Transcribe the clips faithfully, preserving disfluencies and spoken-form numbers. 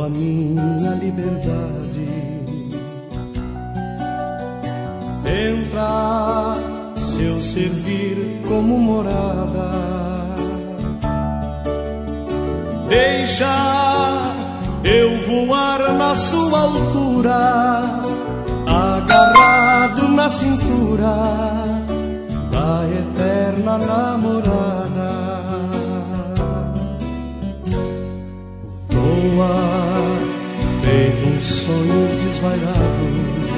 voa minha liberdade. Entra se eu servir como morada, deixa eu voar na sua altura, agarrado na cintura da eterna namorada. Voa feito um sonho desvairado,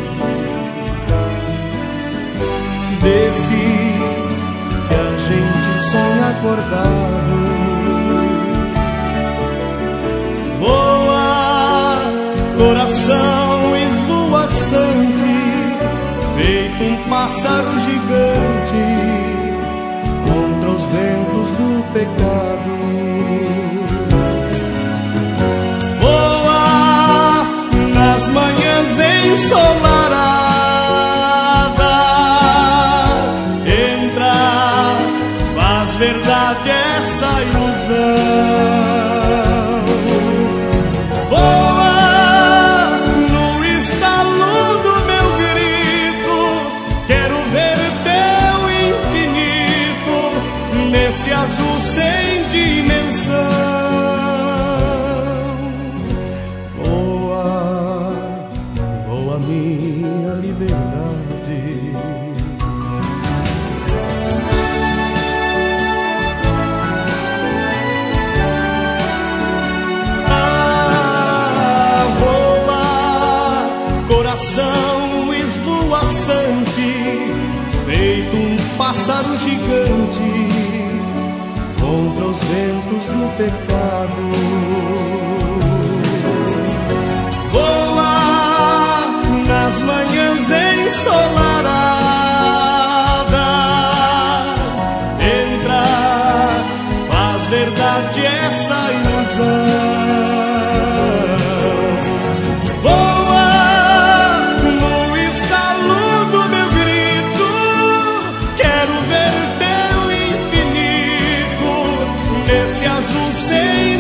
desses que a gente sonha acordado. Voa, coração esvoaçante, feito um pássaro gigante contra os ventos do pecado. Voa nas manhãs ensolaradas, entra, faz verdade essa ilusão. Esse azul sem dimensão. Voa, voa minha liberdade. Ah, voa, coração esvoaçante, feito um pássaro gigante contra os ventos do pecado. Voa nas manhãs ensolaradas, entra, faz verdade essa ilusão. Voa no estalo do meu grito, quero ver teu infinito, esse azul sem